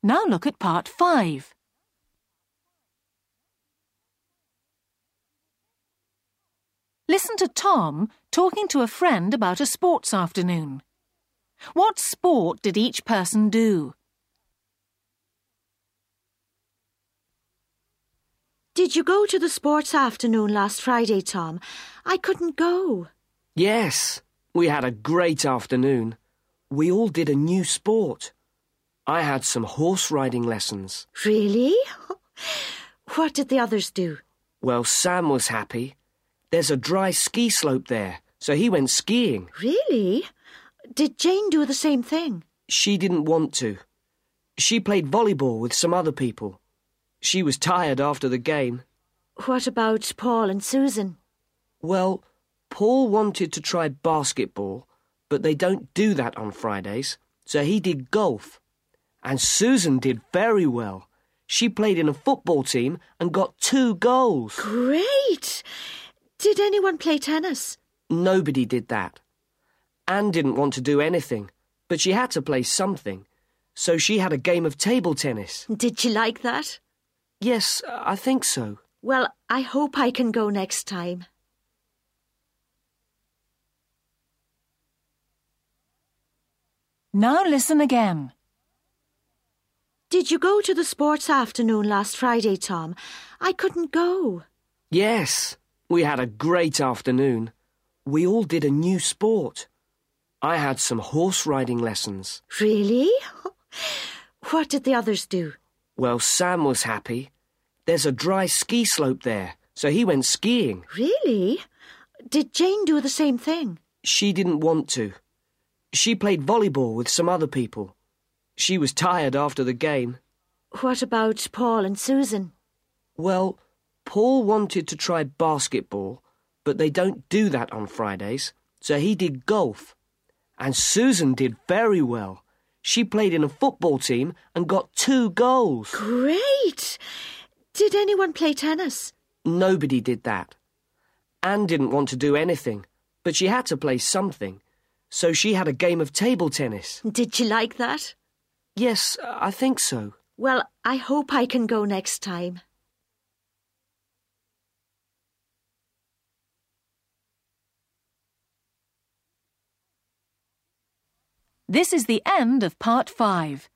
Now look at part 5. Listen to Tom talking to a friend about a sports afternoon. What sport did each person do? Did you go to the sports afternoon last Friday, Tom? I couldn't go. Yes, we had a great afternoon. We all did a new sport. I had some horse riding lessons. Really? What did the others do? Well, Sam was happy. There's a dry ski slope there, so he went skiing. Really? Did Jane do the same thing? She didn't want to. She played volleyball with some other people. She was tired after the game. What about Paul and Susan? Well, Paul wanted to try basketball, but they don't do that on Fridays, so he did golf. And Susan did very well. She played in a football team and got 2 goals. Great! Did anyone play tennis? Nobody did that. Anne didn't want to do anything, but she had to play something. So she had a game of table tennis. Did you like that? Yes, I think so. Well, I hope I can go next time. Now listen again. Did you go to the sports afternoon last Friday, Tom? I couldn't go. Yes, we had a great afternoon. We all did a new sport. I had some horse riding lessons. Really? What did the others do? Well, Sam was happy. There's a dry ski slope there, so he went skiing. Really? Did Jane do the same thing? She didn't want to. She played volleyball with some other people. She was tired after the game. What about Paul and Susan? Well, Paul wanted to try basketball, but they don't do that on Fridays, so he did golf. And Susan did very well. She played in a football team and got 2 goals. Great! Did anyone play tennis? Nobody did that. Anne didn't want to do anything, but she had to play something. So she had a game of table tennis. Did you like that? Yes, I think so. Well, I hope I can go next time. This is the end of part 5.